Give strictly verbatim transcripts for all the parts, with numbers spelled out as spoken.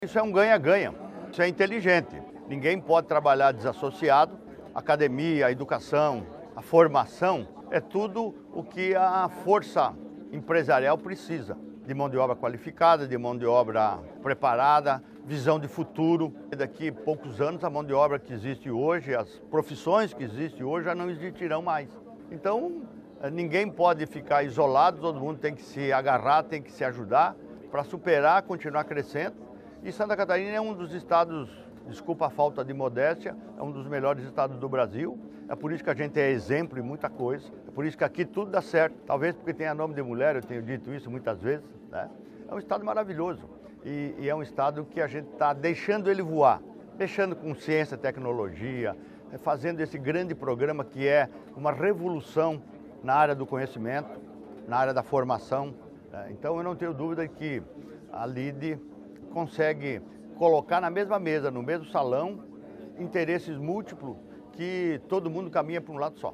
Isso é um ganha-ganha, isso é inteligente. Ninguém pode trabalhar desassociado. A academia, a educação, a formação é tudo o que a força empresarial precisa. De mão de obra qualificada, de mão de obra preparada, visão de futuro. Daqui a poucos anos a mão de obra que existe hoje, as profissões que existem hoje já não existirão mais. Então ninguém pode ficar isolado, todo mundo tem que se agarrar, tem que se ajudar para superar, continuar crescendo. E Santa Catarina é um dos estados, desculpa a falta de modéstia, é um dos melhores estados do Brasil. É por isso que a gente é exemplo em muita coisa. É por isso que aqui tudo dá certo. Talvez porque tenha nome de mulher, eu tenho dito isso muitas vezes, né? É um estado maravilhoso. E, e é um estado que a gente está deixando ele voar. Deixando com ciência, tecnologia, fazendo esse grande programa que é uma revolução na área do conhecimento, na área da formação. Né? Então eu não tenho dúvida que a Lide consegue colocar na mesma mesa, no mesmo salão, interesses múltiplos que todo mundo caminha para um lado só.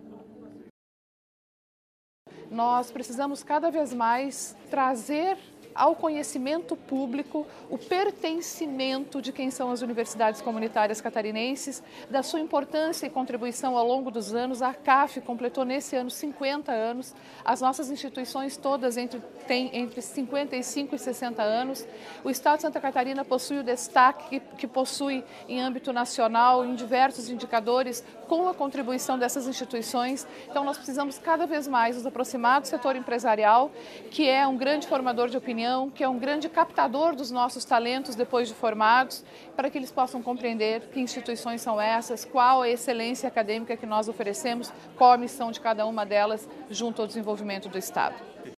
Nós precisamos cada vez mais trazer ao conhecimento público o pertencimento de quem são as universidades comunitárias catarinenses, da sua importância e contribuição ao longo dos anos. A C A F completou nesse ano cinquenta anos, as nossas instituições todas entre, têm entre cinquenta e cinco e sessenta anos. O Estado de Santa Catarina possui o destaque que, que possui em âmbito nacional, em diversos indicadores, com a contribuição dessas instituições. Então nós precisamos cada vez mais nos aproximar do setor empresarial, que é um grande formador de opinião, que é um grande captador dos nossos talentos depois de formados, para que eles possam compreender que instituições são essas, qual a excelência acadêmica que nós oferecemos, qual a missão de cada uma delas junto ao desenvolvimento do Estado.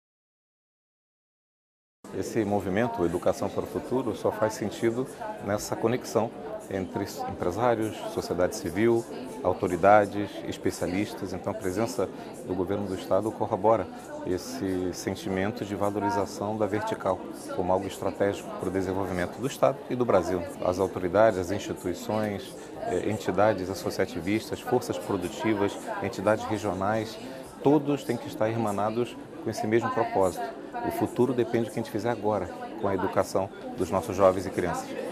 Esse movimento, Educação para o Futuro, só faz sentido nessa conexão entre empresários, sociedade civil, autoridades, especialistas. Então a presença do governo do Estado corrobora esse sentimento de valorização da vertical como algo estratégico para o desenvolvimento do Estado e do Brasil. As autoridades, as instituições, entidades associativistas, forças produtivas, entidades regionais, todos têm que estar irmanados com esse mesmo propósito. O futuro depende do que a gente fizer agora com a educação dos nossos jovens e crianças.